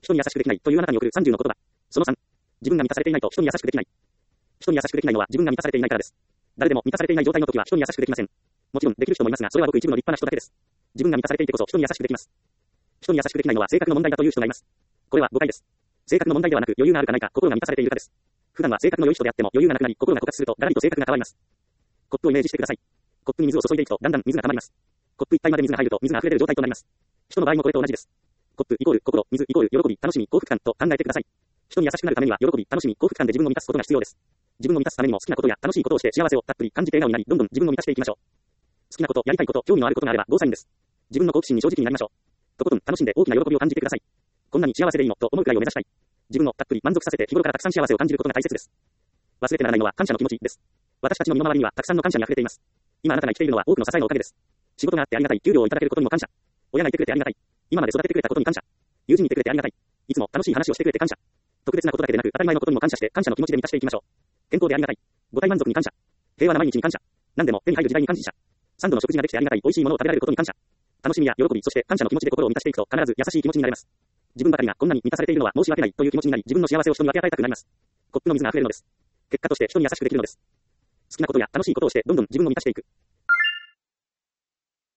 人に優しくできないというあなたに送る30の言葉。その3。自分が満たされていないと人に優しくできない。人に優しくできないのは自分が満たされていないからです。誰でも満たされていない状態の時は人に優しくできません。もちろんできる人もいますが、それはごく一部の立派な人だけです。自分が満たされていてこそ人に優しくできます。人に優しくできないのは性格の問題だという人がいます。これは誤解です。性格の問題ではなく余裕があるかないか、心が満たされているかです。普段は性格の良い人であっても余裕がなくなり、心が枯渇するとガラリと性格が変わります。コップをイメージしてください。コップに水を注いでいくとだんだん水が溜まります。コップいっぱいまで水が入ると水が溢れ出る状態となります。人の場合もこれと同じです。コップイコール心、水イコール喜び、楽しみ、幸福感と考えてください。人に優しくなるためには喜び、楽しみ、幸福感で自分を満たすことが必要です。自分を満たすためにも好きなことや楽しいことをして幸せをたっぷり感じて笑顔になり、どんどん自分を満たしていきましょう。好きなこと、やりたいこと、興味のあることがあればゴーサインです。自分の好奇心に正直になりましょう。とことん楽しんで大きな喜びを感じてください。こんなに幸せでいいのと思うくらいを目指したい。自分をたっぷり満足させて日頃からたくさん幸せを感じることが大切です。忘れてならないのは感謝の気持ちです。私たちの身の回りにはたくさんの感謝に溢れています。今あなたが生きているのは多くの支えのおかげです。仕事があってありがたい、給料をいただけることにも感謝。親がいてくれてありがたい。今まで育ててくれたことに感謝。友人にいてくれてありがたい。いつも楽しい話をしてくれて感謝。特別なことだけでなく当たり前のことにも感謝して感謝の気持ちで満たしていきましょう。健康でありがたい。五体満足に感謝。平和な毎日に感謝。何でも手に入る時代に感謝。3度の食事ができてありがたい。美味しいものを食べられることに感謝。楽しみや喜び、そして感謝の気持ちで心を満たしていくと必ず優しい気持ちになれます。自分ばかりがこんなに満たされているのは申し訳ないという気持ちになり、自分の幸せを人に分け与えたくなります。コップの水が溢れるのです。結果として人に優しくできるのです。好きなことや楽しいことをしてどんどん自分を満たしていく。